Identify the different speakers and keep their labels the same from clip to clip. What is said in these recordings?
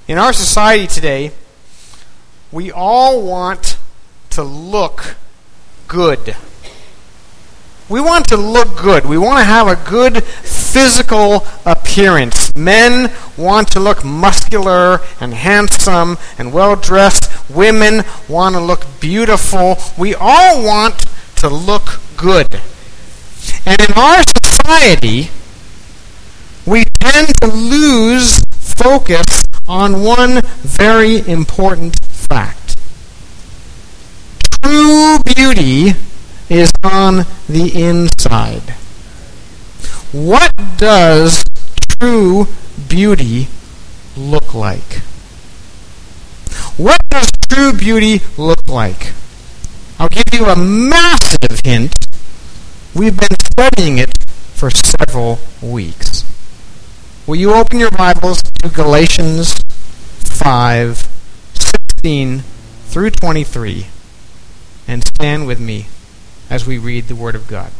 Speaker 1: In our society today, we all want to look good. We want to look good. We want to have a good physical appearance. Men want to look muscular and handsome and well-dressed. Women want to look beautiful. We all want to look good. And in our society, we tend to lose focus on one very important fact. True beauty is on the inside. What does true beauty look like? What does true beauty look like? I'll give you a massive hint. We've been studying it for several weeks. Will you open your Bibles to Galatians 5:16 through 23 and stand with me as we read the Word of God.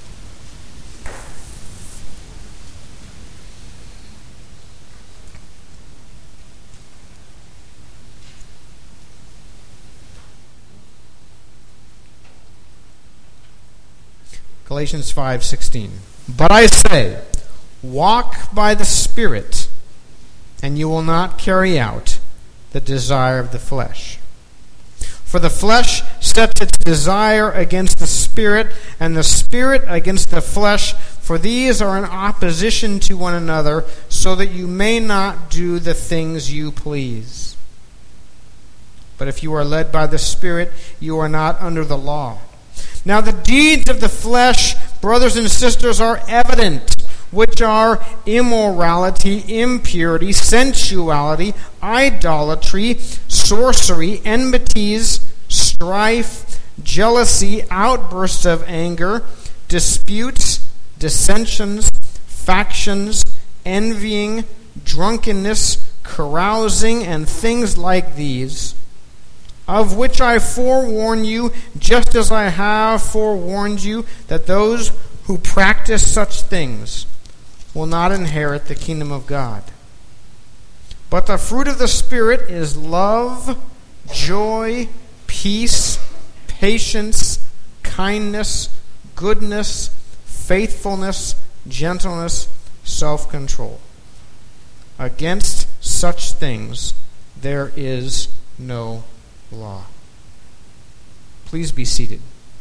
Speaker 1: Galatians 5:16. But I say, walk by the Spirit, and you will not carry out the desire of the flesh. For the flesh sets its desire against the Spirit, and the Spirit against the flesh, for these are in opposition to one another, so that you may not do the things you please. But if you are led by the Spirit, you are not under the law. Now the deeds of the flesh, brothers and sisters, are evident, which are immorality, impurity, sensuality, idolatry, sorcery, enmities, strife, jealousy, outbursts of anger, disputes, dissensions, factions, envying, drunkenness, carousing, and things like these, of which I forewarn you, just as I have forewarned you, that those who practice such things will not inherit the kingdom of God. But the fruit of the Spirit is love, joy, peace, patience, kindness, goodness, faithfulness, gentleness, self-control. Against such things there is no law. Please be seated.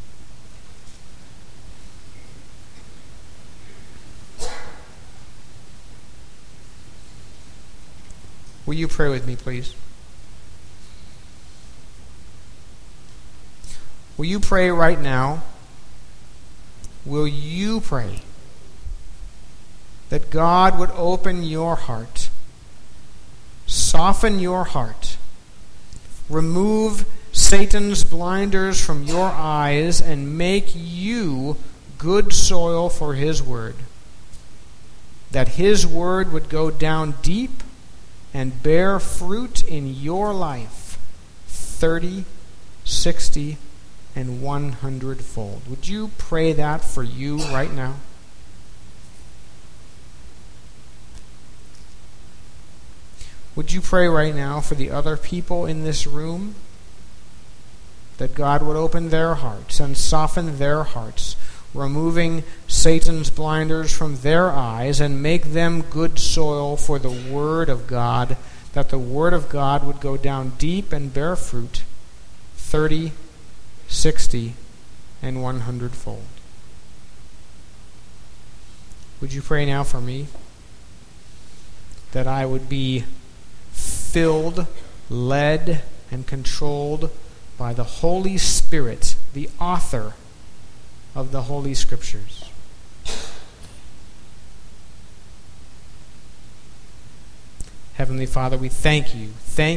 Speaker 1: Will you pray with me, please? Will you pray right now? Will you pray that God would open your heart, soften your heart, remove Satan's blinders from your eyes, and make you good soil for his word, that his word would go down deep and bear fruit in your life 30, 60, and 100-fold. Would you pray that for you right now? Would you pray right now for the other people in this room, that God would open their hearts and soften their hearts, removing Satan's blinders from their eyes, and make them good soil for the Word of God, that the Word of God would go down deep and bear fruit 30, 60, and 100-fold. Would you pray now for me, that I would be filled, led, and controlled by the Holy Spirit, the author of the Holy Scriptures. Heavenly Father, we thank you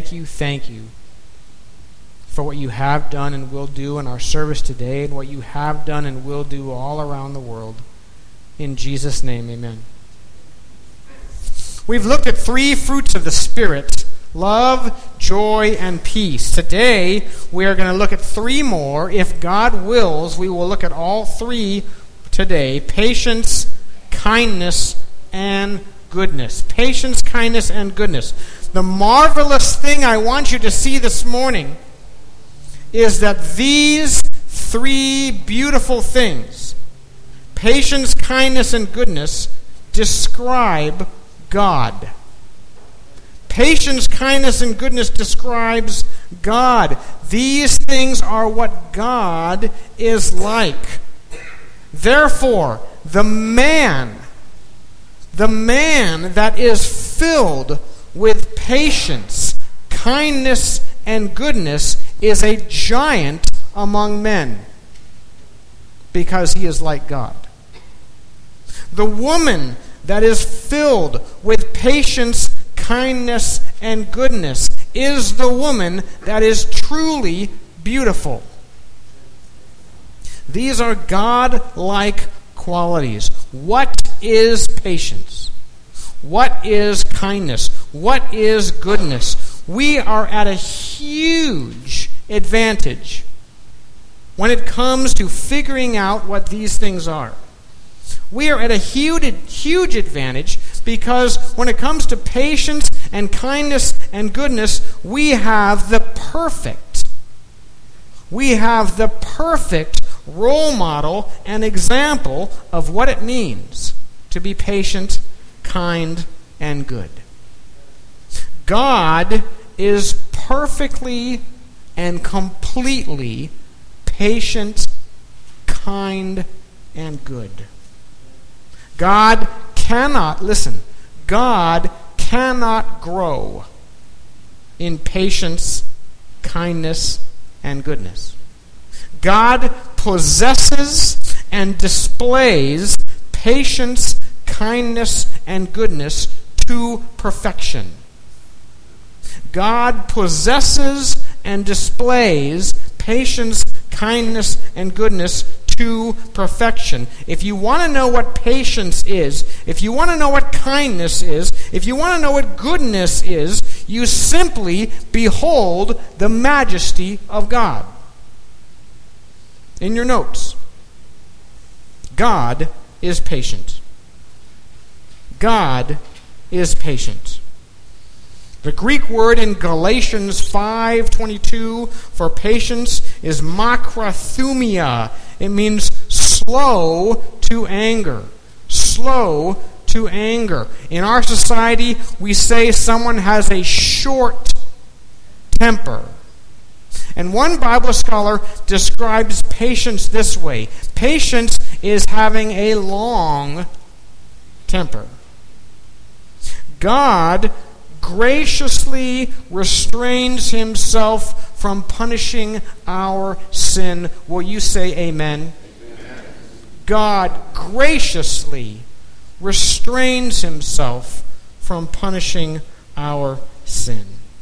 Speaker 1: for what you have done and will do in our service today, and what you have done and will do all around the world. In Jesus' name, amen. We've looked at 3 fruits of the Spirit: love, joy, and peace. Today, we are going to look at 3 more. If God wills, we will look at all 3 today: patience, kindness, and goodness. Patience, kindness, and goodness. The marvelous thing I want you to see this morning is that these three beautiful things, patience, kindness, and goodness, describe God. Patience, kindness, and goodness describes God. These things are what God is like. Therefore, the man that is filled with patience, kindness, and goodness is a giant among men because he is like God. The woman that is filled with patience, kindness, and goodness is the woman that is truly beautiful. These are God-like qualities. What is patience? What is kindness? What is goodness? We are at a huge advantage when it comes to figuring out what these things are. We are at a huge advantage because when it comes to patience and kindness and goodness, we have the perfect role model and example of what it means to be patient, kind, and good. God is perfectly and completely patient, kind, and good. God cannot grow in patience, kindness, and goodness. God possesses and displays patience, kindness, and goodness to perfection. God possesses and displays patience, kindness, and goodness to perfection. If you want to know what patience is, if you want to know what kindness is, if you want to know what goodness is, you simply behold the majesty of God. In your notes, God is patient. God is patient. The Greek word in Galatians 5:22 for patience is makrathumia. It means slow to anger. Slow to anger. In our society, we say someone has a short temper. And one Bible scholar describes patience this way. Patience is having a long temper. God graciously restrains himself from punishing our sin. Will you say amen? Amen. God graciously restrains himself from punishing our sin.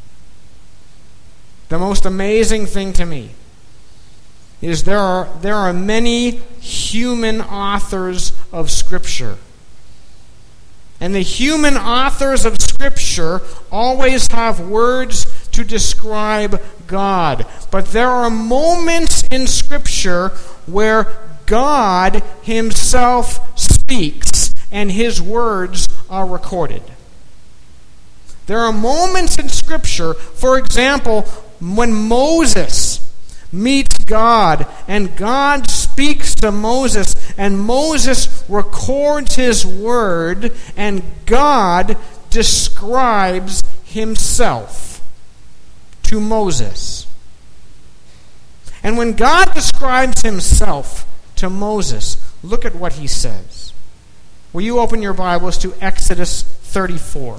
Speaker 1: The most amazing thing to me is there are many human authors of Scripture. And the human authors of Scripture always have words to describe God. But there are moments in Scripture where God himself speaks and his words are recorded. There are moments in Scripture, for example, when Moses meets God and God speaks to Moses and Moses records his word and God describes himself to Moses. And when God describes himself to Moses, look at what he says. Will you open your Bibles to Exodus 34?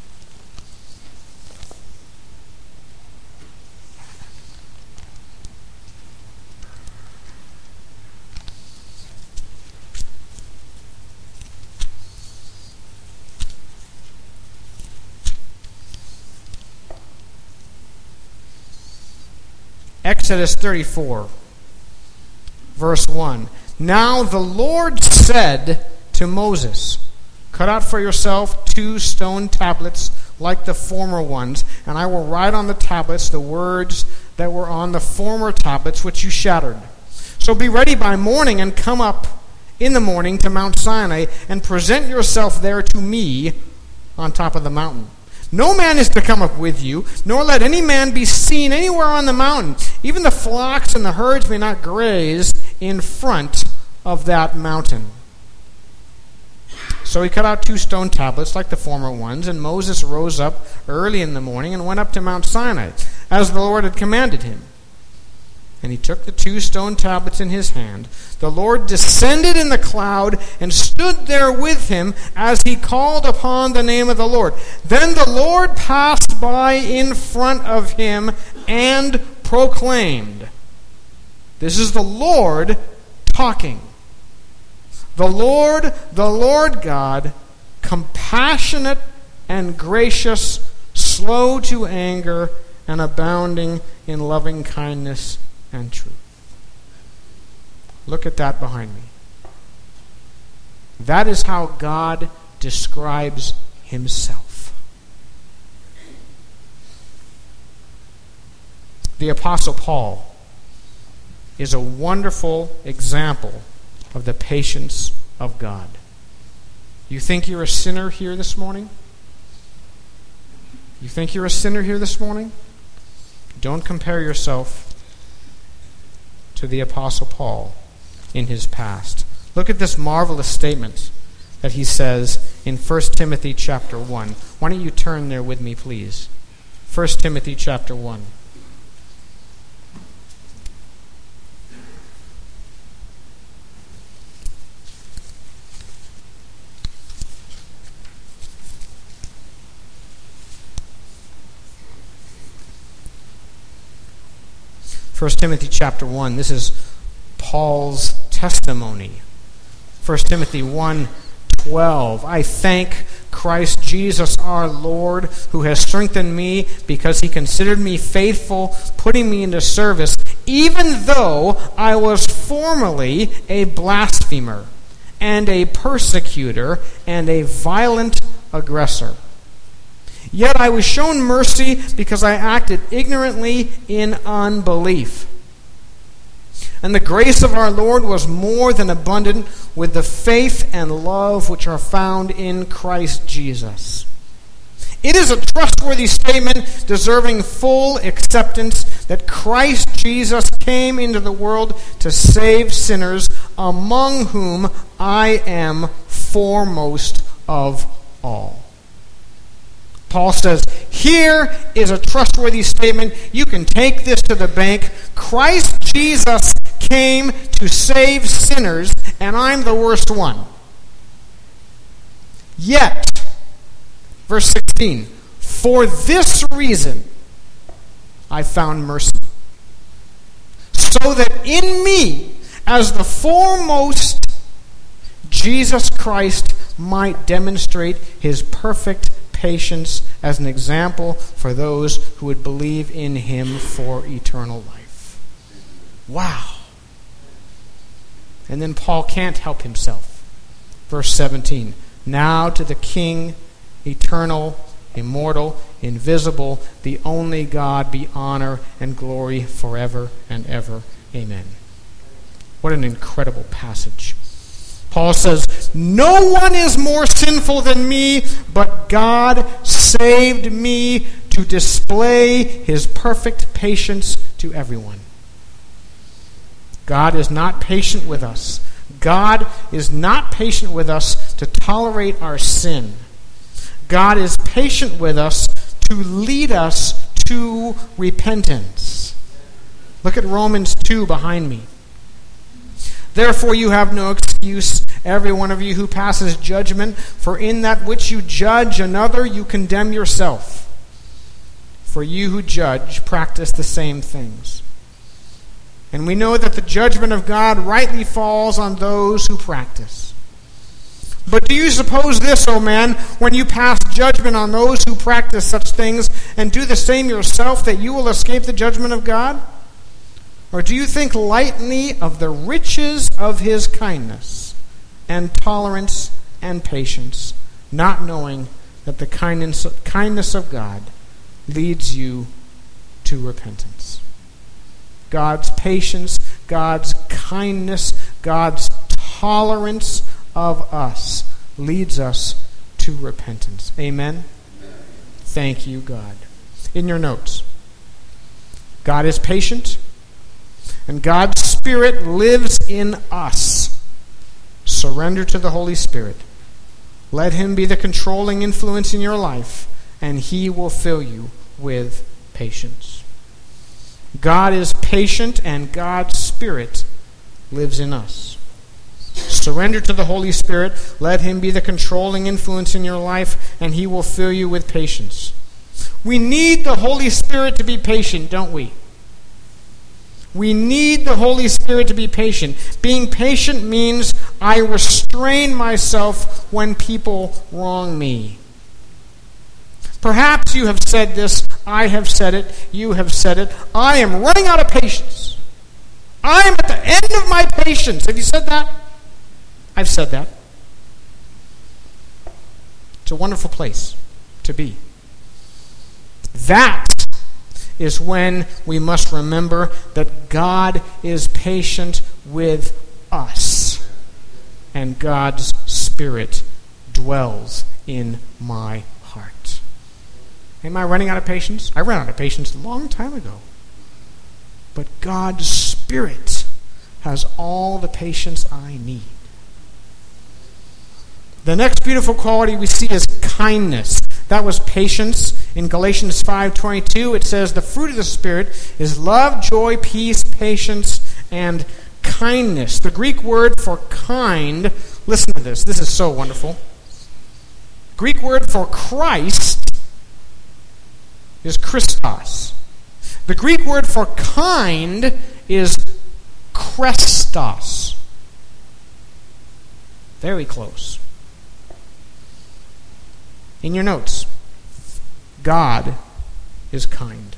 Speaker 1: Exodus 34, verse 1. Now the Lord said to Moses, cut out for yourself 2 stone tablets like the former ones, and I will write on the tablets the words that were on the former tablets which you shattered. So be ready by morning and come up in the morning to Mount Sinai and present yourself there to me on top of the mountain. No man is to come up with you, nor let any man be seen anywhere on the mountain. Even the flocks and the herds may not graze in front of that mountain. So he cut out 2 stone tablets like the former ones, and Moses rose up early in the morning and went up to Mount Sinai, as the Lord had commanded him. And he took the 2 stone tablets in his hand. The Lord descended in the cloud and stood there with him as he called upon the name of the Lord. Then the Lord passed by in front of him and proclaimed. This is the Lord talking. The Lord God, compassionate and gracious, slow to anger, and abounding in loving kindness and truth. Look at that behind me. That is how God describes himself. The Apostle Paul is a wonderful example of the patience of God. You think you're a sinner here this morning? You think you're a sinner here this morning? Don't compare yourself to the Apostle Paul in his past. Look at this marvelous statement that he says in 1 Timothy chapter 1. Why don't you turn there with me, please? 1 Timothy chapter 1. First Timothy chapter 1, this is Paul's testimony. 1 Timothy 1:12. I thank Christ Jesus our Lord, who has strengthened me because he considered me faithful, putting me into service, even though I was formerly a blasphemer and a persecutor and a violent aggressor. Yet I was shown mercy because I acted ignorantly in unbelief. And the grace of our Lord was more than abundant with the faith and love which are found in Christ Jesus. It is a trustworthy statement deserving full acceptance that Christ Jesus came into the world to save sinners, among whom I am foremost of all. Paul says, here is a trustworthy statement. You can take this to the bank. Christ Jesus came to save sinners, and I'm the worst one. Yet, verse 16, for this reason I found mercy, so that in me, as the foremost, Jesus Christ might demonstrate his perfect patience as an example for those who would believe in him for eternal life. Wow. And then Paul can't help himself. Verse 17. Now to the King, eternal, immortal, invisible, the only God, be honor and glory forever and ever. Amen. What an incredible passage. Paul says, no one is more sinful than me, but God saved me to display his perfect patience to everyone. God is not patient with us. God is not patient with us to tolerate our sin. God is patient with us to lead us to repentance. Look at Romans 2 behind me. Therefore you have no excuse, every one of you who passes judgment, for in that which you judge another, you condemn yourself. For you who judge practice the same things. And we know that the judgment of God rightly falls on those who practice. But do you suppose this, O man, when you pass judgment on those who practice such things and do the same yourself, that you will escape the judgment of God? Or do you think lightly of the riches of his kindness and tolerance and patience, not knowing that the kindness of God leads you to repentance? God's patience, God's kindness, God's tolerance of us leads us to repentance. Amen? Thank you, God. In your notes, God is patient, and God's Spirit lives in us. Surrender to the Holy Spirit. Let Him be the controlling influence in your life, and He will fill you with patience. God is patient, and God's Spirit lives in us. Surrender to the Holy Spirit. Let Him be the controlling influence in your life, and He will fill you with patience. We need the Holy Spirit to be patient, don't we? We need the Holy Spirit to be patient. Being patient means I restrain myself when people wrong me. Perhaps you have said this, I have said it, you have said it. I am running out of patience. I am at the end of my patience. Have you said that? I've said that. It's a wonderful place to be. That is when we must remember that God is patient with us, and God's Spirit dwells in my heart. Am I running out of patience? I ran out of patience a long time ago. But God's Spirit has all the patience I need. The next beautiful quality we see is kindness. That was patience. In Galatians 5:22, it says, the fruit of the Spirit is love, joy, peace, patience, and kindness. The Greek word for kind, listen to this. This is so wonderful. Greek word for Christ is Christos. The Greek word for kind is Krestos. Very close. In your notes, God is kind.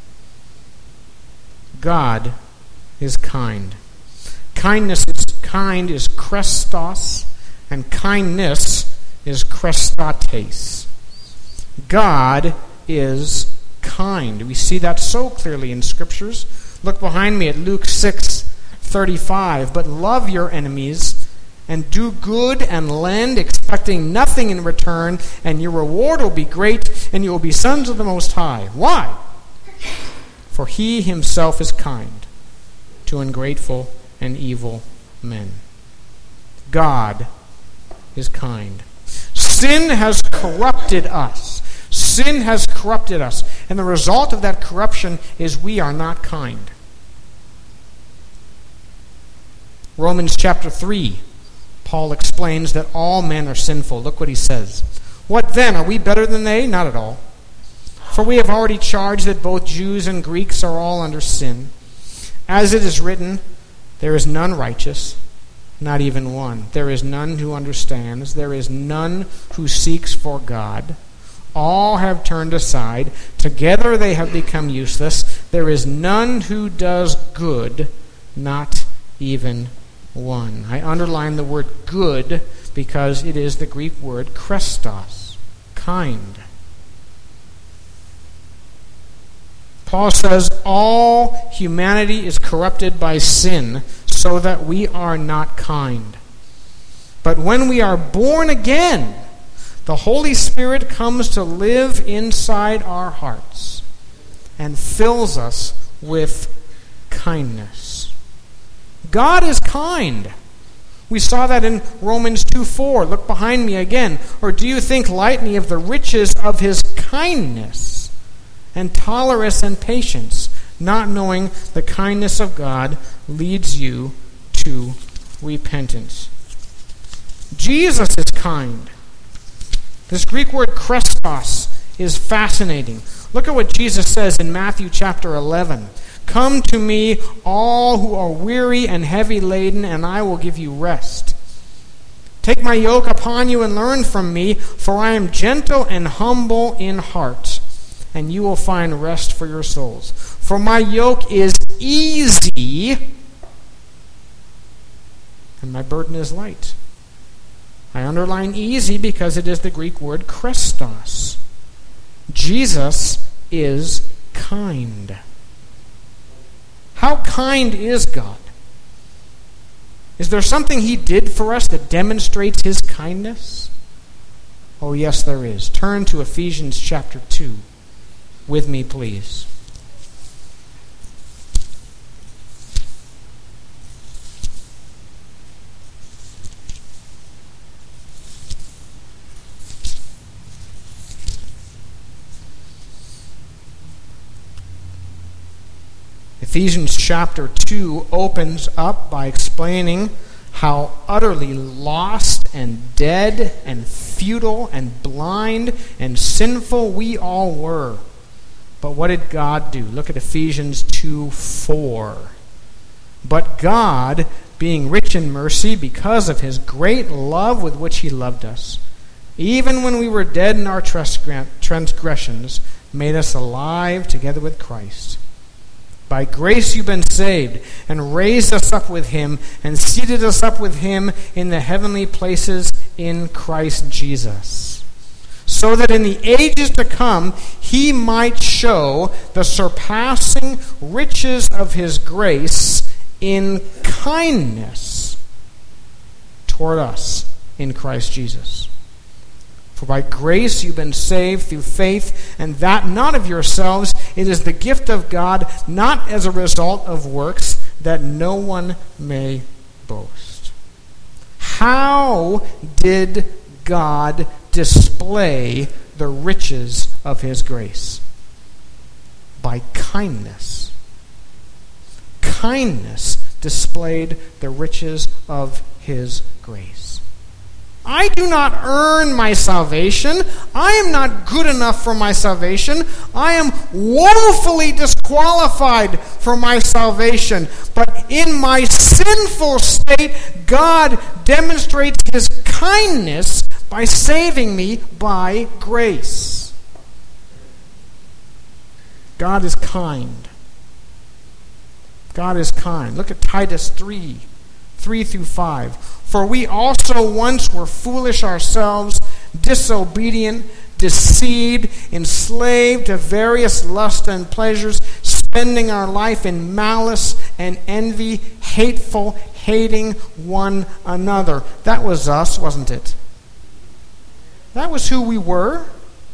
Speaker 1: God is kind. Kindness is kind is Krestos, and kindness is Krestotes. God is kind. We see that so clearly in Scriptures. Look behind me at Luke 6:35. But love your enemies, and do good and lend, expecting nothing in return, and your reward will be great, and you will be sons of the Most High. Why? For He Himself is kind to ungrateful and evil men. God is kind. Sin has corrupted us. Sin has corrupted us, and the result of that corruption is we are not kind. Romans chapter 3. Paul explains that all men are sinful. Look what he says. What then? Are we better than they? Not at all. For we have already charged that both Jews and Greeks are all under sin. As it is written, there is none righteous, not even one. There is none who understands. There is none who seeks for God. All have turned aside. Together they have become useless. There is none who does good, not even one. I underline the word good because it is the Greek word Krestos, kind. Paul says all humanity is corrupted by sin so that we are not kind. But when we are born again, the Holy Spirit comes to live inside our hearts and fills us with kindness. God is kind. We saw that in Romans 2:4. Look behind me again. Or do you think lightly of the riches of His kindness and tolerance and patience, not knowing the kindness of God leads you to repentance? Jesus is kind. This Greek word Krestos is fascinating. Look at what Jesus says in Matthew chapter 11. Come to me, all who are weary and heavy laden, and I will give you rest. Take my yoke upon you and learn from me, for I am gentle and humble in heart, and you will find rest for your souls. For my yoke is easy, and my burden is light. I underline easy because it is the Greek word Krestos. Jesus is kind. How kind is God? Is there something He did for us that demonstrates His kindness? Oh, yes, there is. Turn to Ephesians chapter 2 with me, please. Ephesians chapter 2 opens up by explaining how utterly lost and dead and futile and blind and sinful we all were. But what did God do? Look at Ephesians 2:4. But God, being rich in mercy because of his great love with which he loved us, even when we were dead in our transgressions, made us alive together with Christ. By grace you've been saved, and raised us up with him, and seated us up with him in the heavenly places in Christ Jesus, so that in the ages to come he might show the surpassing riches of his grace in kindness toward us in Christ Jesus. For by grace you've been saved through faith, and that not of yourselves. It is the gift of God, not as a result of works, that no one may boast. How did God display the riches of his grace? By kindness. Kindness displayed the riches of his grace. I do not earn my salvation. I am not good enough for my salvation. I am woefully disqualified for my salvation. But in my sinful state, God demonstrates his kindness by saving me by grace. God is kind. God is kind. Look at Titus 3:3-5. For we also once were foolish ourselves, disobedient, deceived, enslaved to various lusts and pleasures, spending our life in malice and envy, hateful, hating one another. That was us, wasn't it? That was who we were.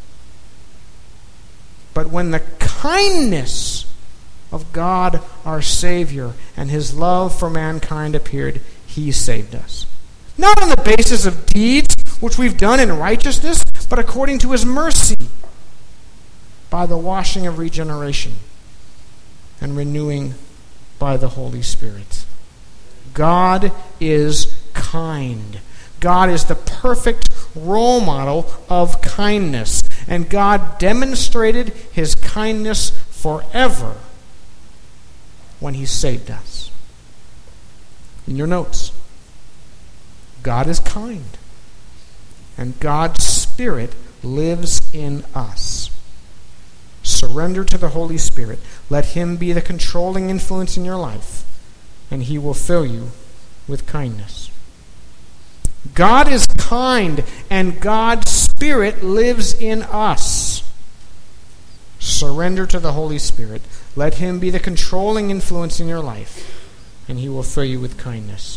Speaker 1: But when the kindness of God our Savior and his love for mankind appeared, he saved us. Not on the basis of deeds which we've done in righteousness, but according to his mercy, by the washing of regeneration and renewing by the Holy Spirit. God is kind. God is the perfect role model of kindness, and God demonstrated his kindness forever when he saved us. In your notes, God is kind, and God's Spirit lives in us. Surrender to the Holy Spirit. Let him be the controlling influence in your life, and he will fill you with kindness. God is kind, and God's Spirit lives in us. Surrender to the Holy Spirit. Let him be the controlling influence in your life, and he will fill you with kindness.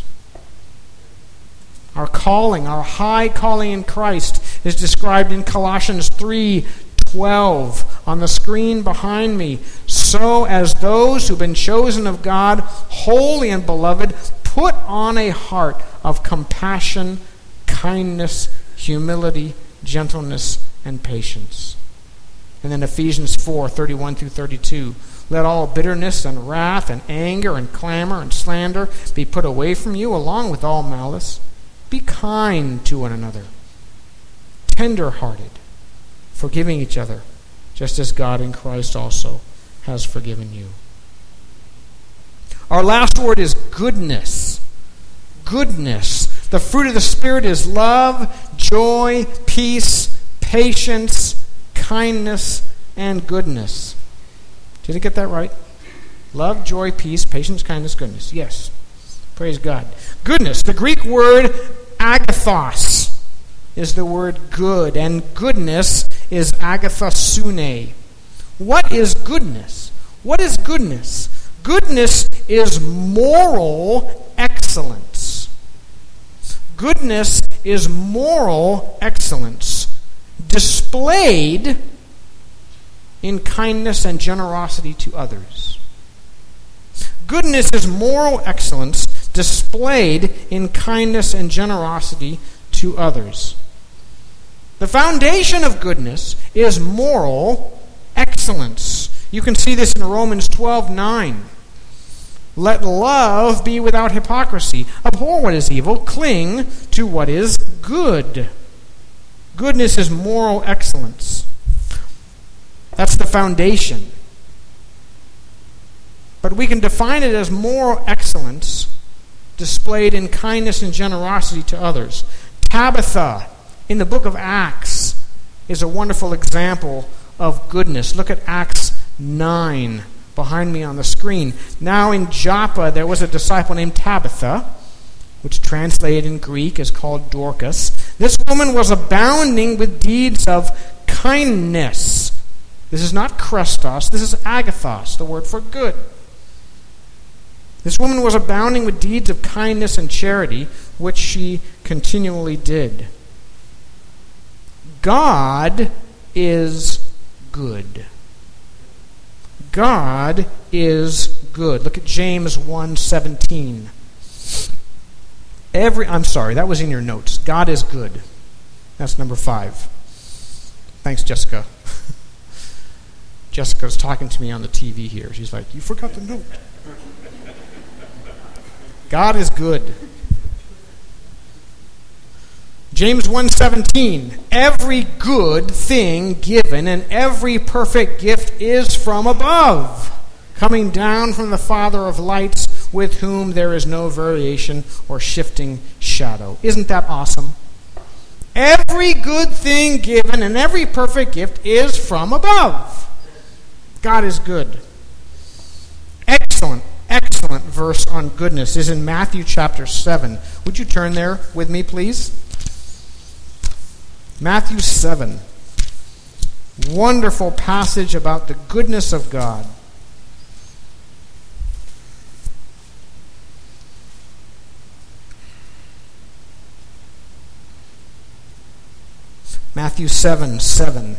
Speaker 1: Our calling, our high calling in Christ, is described in Colossians 3:12 on the screen behind me. So as those who've been chosen of God, holy and beloved, put on a heart of compassion, kindness, humility, gentleness, and patience. And then Ephesians 4:31-32. Let all bitterness and wrath and anger and clamor and slander be put away from you, along with all malice. Be kind to one another, tender-hearted, forgiving each other, just as God in Christ also has forgiven you. Our last word is goodness. Goodness. The fruit of the Spirit is love, joy, peace, patience, kindness, and goodness. Did I get that right? Love, joy, peace, patience, kindness, goodness. Yes. Praise God. Goodness. The Greek word agathos is the word good, and goodness is agathosune. What is goodness? What is goodness? Goodness is moral excellence. Goodness is moral excellence. displayed in kindness and generosity to others. Goodness is moral excellence displayed in kindness and generosity to others. The foundation of goodness is moral excellence. You can see this in Romans 12:9. Let love be without hypocrisy. Abhor what is evil. Cling to what is good. Goodness is moral excellence. That's the foundation. But we can define it as moral excellence displayed in kindness and generosity to others. Tabitha, in the book of Acts, is a wonderful example of goodness. Look at Acts 9 behind me on the screen. Now in Joppa there was a disciple named Tabitha, which translated in Greek is called Dorcas. This woman was abounding with deeds of kindness. This is not Christos, this is agathos, the word for good. This woman was abounding with deeds of kindness and charity, which she continually did. God is good. God is good. Look at James 1:17. I'm sorry, that was in your notes. God is good. That's number 5. Thanks, Jessica. Jessica's talking to me on the TV here. She's like, you forgot the note. God is good. James 1:17, every good thing given and every perfect gift is from above, coming down from the Father of lights, with whom there is no variation or shifting shadow. Isn't that awesome? Every good thing given and every perfect gift is from above. God is good. Excellent verse on goodness is in Matthew chapter 7. Would you turn there with me, please? Matthew 7. Wonderful passage about the goodness of God. Matthew 7:7.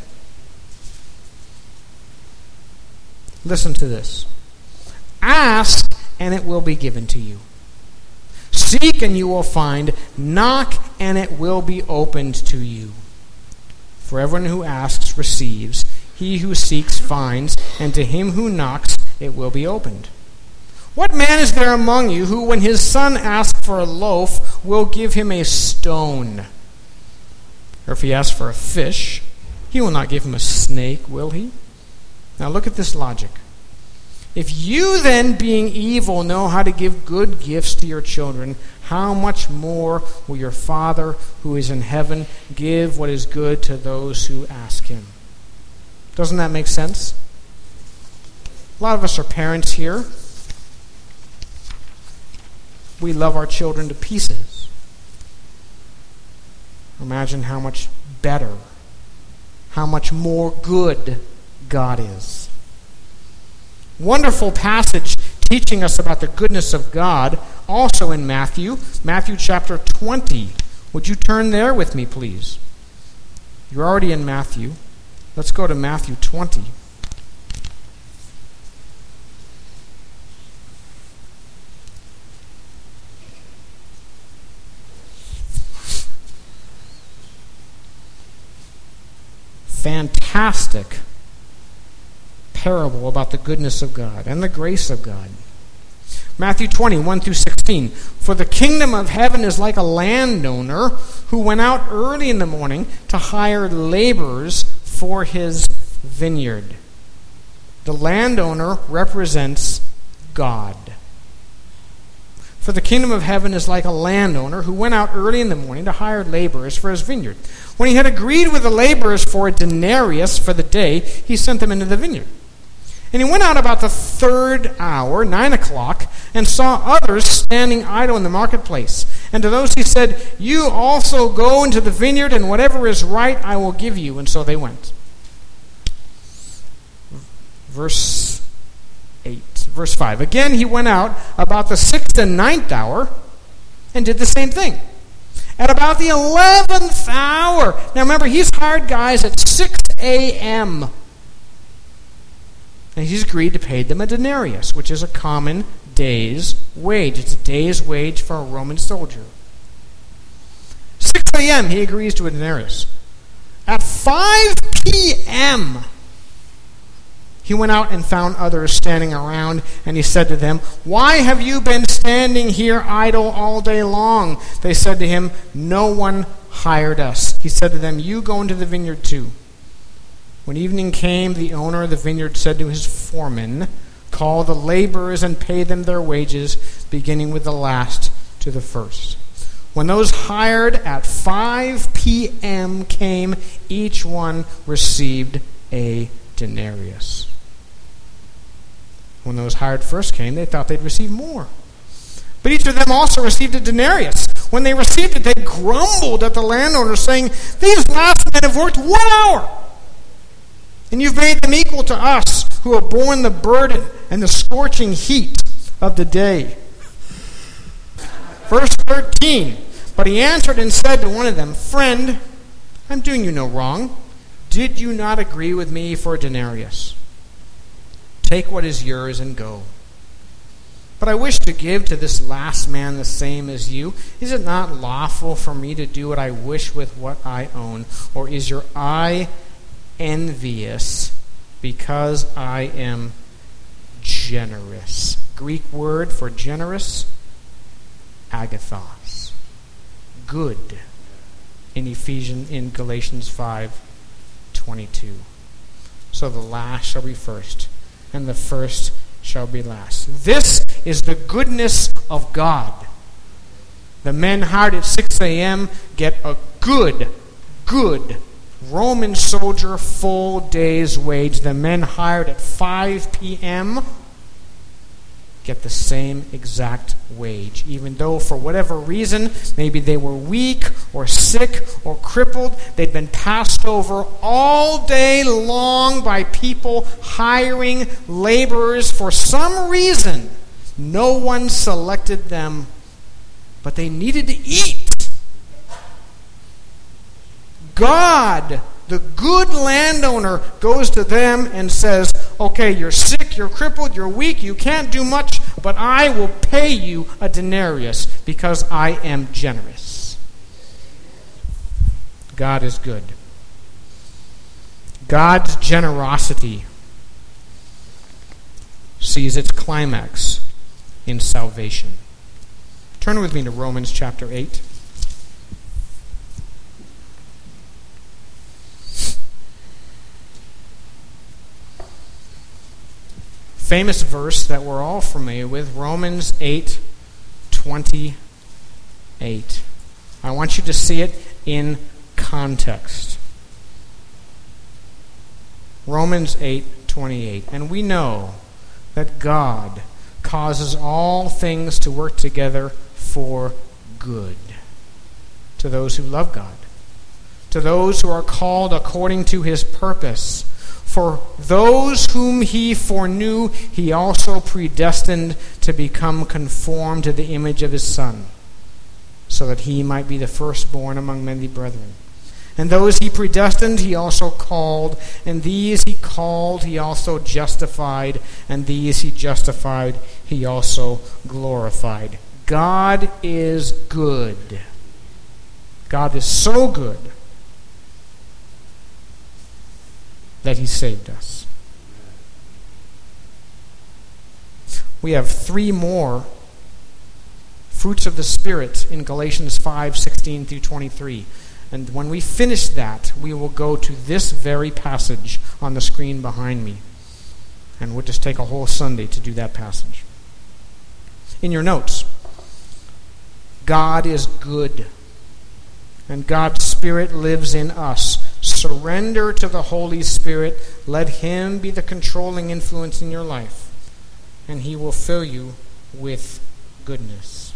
Speaker 1: Listen to this. Ask, and it will be given to you. Seek, and you will find. Knock, and it will be opened to you. For everyone who asks receives. He who seeks finds. And to him who knocks, it will be opened. What man is there among you who, when his son asks for a loaf, will give him a stone? Or if he asks for a fish, he will not give him a snake, will he? Now look at this logic. If you then, being evil, know how to give good gifts to your children, how much more will your Father who is in heaven give what is good to those who ask him? Doesn't that make sense? A lot of us are parents here. We love our children to pieces. Imagine how much better, how much more good God is. Wonderful passage teaching us about the goodness of God, also in Matthew chapter 20. Would you turn there with me, please? You're already in Matthew. Let's go to Matthew 20. Fantastic parable about the goodness of God and the grace of God. Matthew 20, 1-16. For the kingdom of heaven is like a landowner who went out early in the morning to hire laborers for his vineyard. The landowner represents God. For the kingdom of heaven is like a landowner who went out early in the morning to hire laborers for his vineyard. When he had agreed with the laborers for a denarius for the day, he sent them into the vineyard. And he went out about the 3rd hour, 9 o'clock, and saw others standing idle in the marketplace. And to those he said, you also go into the vineyard, and whatever is right I will give you. And so they went. Verse 5. Again he went out about the 6th and 9th hour and did the same thing. At about the 11th hour. Now remember, he's hired guys at 6 a.m. And he's agreed to pay them a denarius, which is a common day's wage. It's a day's wage for a Roman soldier. 6 a.m. he agrees to a denarius. At 5 p.m. he went out and found others standing around, and he said to them, "Why have you been standing here idle all day long?" They said to him, "No one hired us." He said to them, "You go into the vineyard too." When evening came, the owner of the vineyard said to his foreman, "Call the laborers and pay them their wages, beginning with the last to the first." When those hired at 5 p.m. came, each one received a denarius. When those hired first came, they thought they'd receive more. But each of them also received a denarius. When they received it, they grumbled at the landowner, saying, "These last men have worked 1 hour, and you've made them equal to us, who have borne the burden and the scorching heat of the day." Verse 13, "But he answered and said to one of them, 'Friend, I'm doing you no wrong. Did you not agree with me for a denarius? Take what is yours and go. But I wish to give to this last man the same as you. Is it not lawful for me to do what I wish with what I own? Or is your eye envious because I am generous?'" Greek word for generous, agathos. Good in Galatians 5:22. So the last shall be first, and the first shall be last. This is the goodness of God. The men hired at 6 a.m. get a good Roman soldier full day's wage. The men hired at 5 p.m. get the same exact wage, even though for whatever reason, maybe they were weak or sick or crippled, they'd been passed over all day long by people hiring laborers. For some reason, no one selected them, but they needed to eat. God, the good landowner, goes to them and says, "Okay, you're sick, you're crippled, you're weak, you can't do much, but I will pay you a denarius because I am generous." God is good. God's generosity sees its climax in salvation. Turn with me to Romans chapter 8. Famous verse that we're all familiar with, Romans 8:28. I want you to see it in context. Romans 8:28. "And we know that God causes all things to work together for good to those who love God, to those who are called according to his purpose. For those whom he foreknew, he also predestined to become conformed to the image of his Son, so that he might be the firstborn among many brethren. And those he predestined, he also called. And these he called, he also justified. And these he justified, he also glorified." God is good. God is so good that he saved us. We have 3 more fruits of the Spirit in Galatians 5:16 through 23. And when we finish that, we will go to this very passage on the screen behind me. And we'll just take a whole Sunday to do that passage. In your notes, God is good, and God's Spirit lives in us. Surrender to the Holy Spirit. Let him be the controlling influence in your life, and he will fill you with goodness.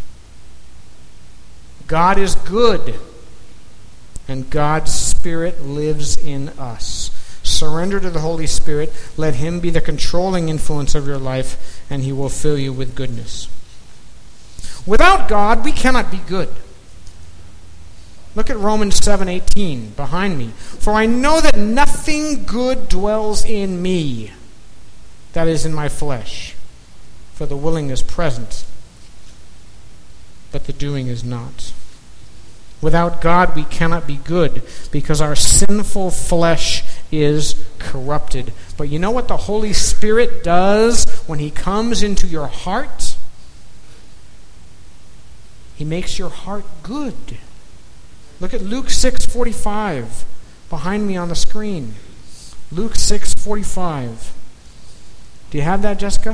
Speaker 1: God is good, and God's Spirit lives in us. Surrender to the Holy Spirit. Let him be the controlling influence of your life, and he will fill you with goodness. Without God, we cannot be good. Look at Romans 7:18 behind me. For I know that nothing good dwells in me, that is, in my flesh. For the willing is present, but the doing is not. Without God we cannot be good, because our sinful flesh is corrupted. But you know what the Holy Spirit does when He comes into your heart? He makes your heart good. Look at Luke 6:45 behind me on the screen. Luke 6:45. Do you have that, Jessica?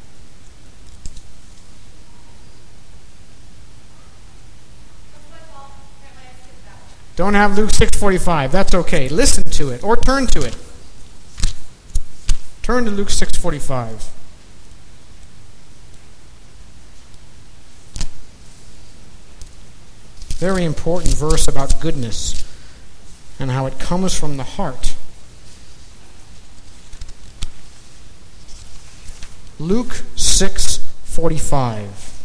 Speaker 1: Don't have Luke 6:45. That's okay. Listen to it or turn to it. Turn to Luke 6:45. Very important verse about goodness and how it comes from the heart. Luke 6:45.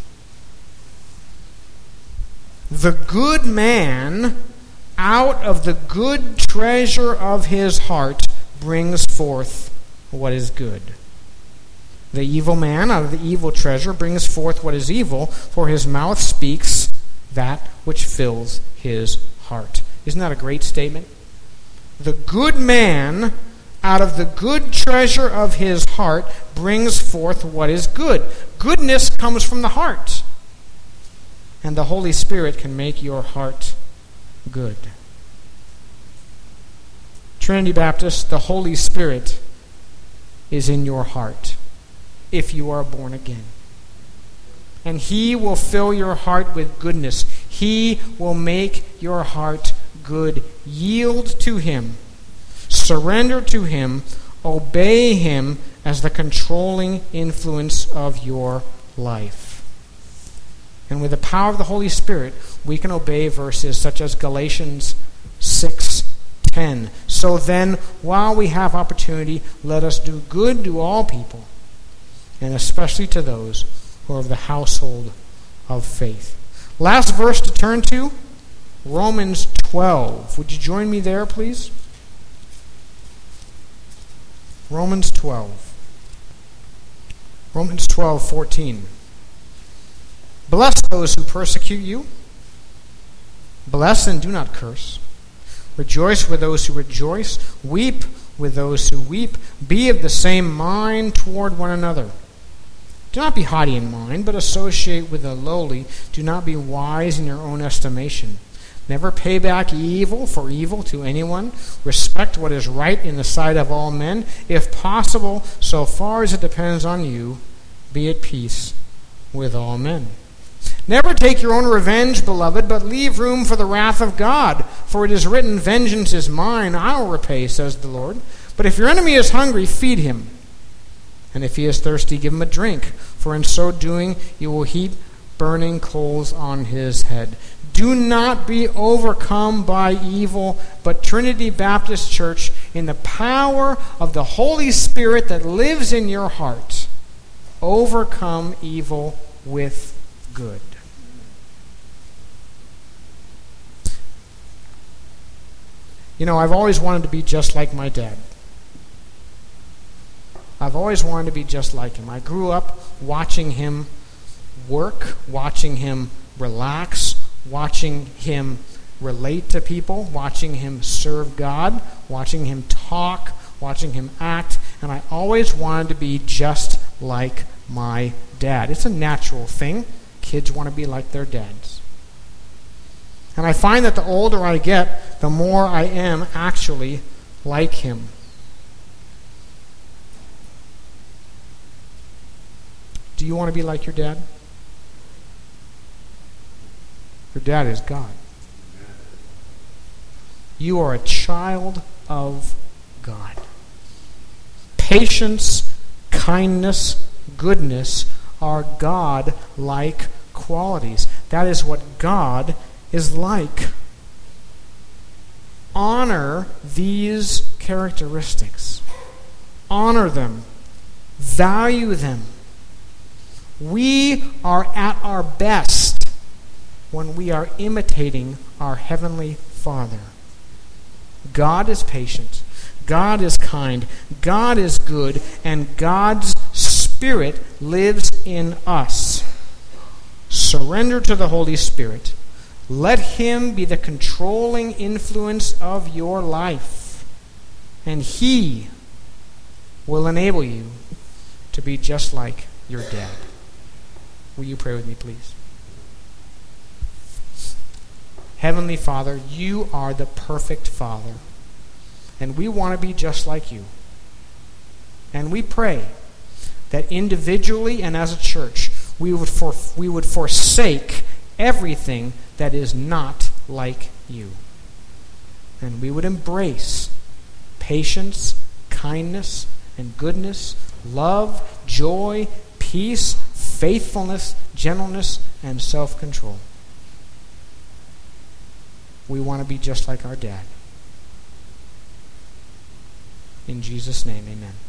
Speaker 1: The good man out of the good treasure of his heart brings forth what is good. The evil man out of the evil treasure brings forth what is evil, for his mouth speaks that which fills his heart. Isn't that a great statement? The good man out of the good treasure of his heart brings forth what is good. Goodness comes from the heart. And the Holy Spirit can make your heart good. Trinity Baptist, the Holy Spirit is in your heart if you are born again. And He will fill your heart with goodness. He will make your heart good. Yield to Him. Surrender to Him. Obey Him as the controlling influence of your life. And with the power of the Holy Spirit, we can obey verses such as Galatians 6:10. So then, while we have opportunity, let us do good to all people, and especially to those who are of the household of faith. Last verse to turn to, Romans 12. Would you join me there, please? Romans 12. Romans 12:14. Bless those who persecute you. Bless and do not curse. Rejoice with those who rejoice. Weep with those who weep. Be of the same mind toward one another. Do not be haughty in mind, but associate with the lowly. Do not be wise in your own estimation. Never pay back evil for evil to anyone. Respect what is right in the sight of all men. If possible, so far as it depends on you, be at peace with all men. Never take your own revenge, beloved, but leave room for the wrath of God. For it is written, vengeance is mine, I will repay, says the Lord. But if your enemy is hungry, feed him. And if he is thirsty, give him a drink. For in so doing, you will heap burning coals on his head. Do not be overcome by evil, but Trinity Baptist Church, in the power of the Holy Spirit that lives in your heart, overcome evil with good. You know, I've always wanted to be just like my dad. I've always wanted to be just like him. I grew up watching him work, watching him relax, watching him relate to people, watching him serve God, watching him talk, watching him act, and I always wanted to be just like my dad. It's a natural thing. Kids want to be like their dads. And I find that the older I get, the more I am actually like him. Do you want to be like your dad? Your dad is God. You are a child of God. Patience, kindness, goodness are God-like qualities. That is what God is like. Honor these characteristics. Honor them. Value them. We are at our best when we are imitating our Heavenly Father. God is patient. God is kind. God is good. And God's Spirit lives in us. Surrender to the Holy Spirit. Let Him be the controlling influence of your life. And He will enable you to be just like your dad. Will you pray with me, please? Heavenly Father, you are the perfect Father, and we want to be just like you. And we pray that individually and as a church, we would forsake everything that is not like you. And we would embrace patience, kindness, and goodness, love, joy, peace, faithfulness, gentleness, and self-control. We want to be just like our dad. In Jesus' name, amen.